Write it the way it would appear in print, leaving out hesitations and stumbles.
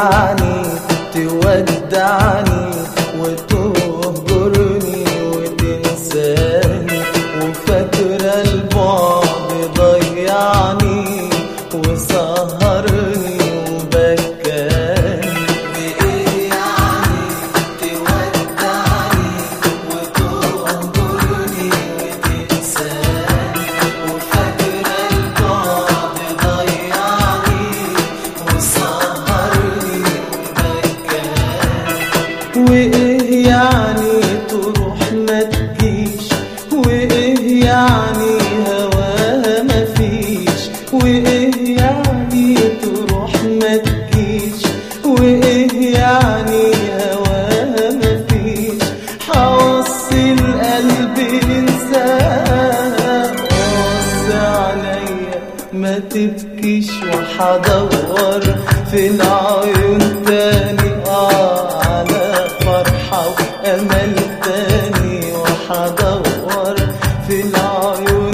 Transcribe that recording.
يعني تودعني وتهجرني وتنساني، وفاكرة البعد ضيعني وسهرني وبكاني. بإيه يعني تودعني وتهجرني وتنساني، وفاكرة البعد ضيعني وسهرني وبكاني. وإيه يعني تروح ما تجيش، وإيه يعني هواها مفيش، وإيه يعني تروح ما تجيش، وإيه يعني هواها مفيش. حوصي القلب ينساها، وصي عليا ما تبكيش، وحدور في العيون تاني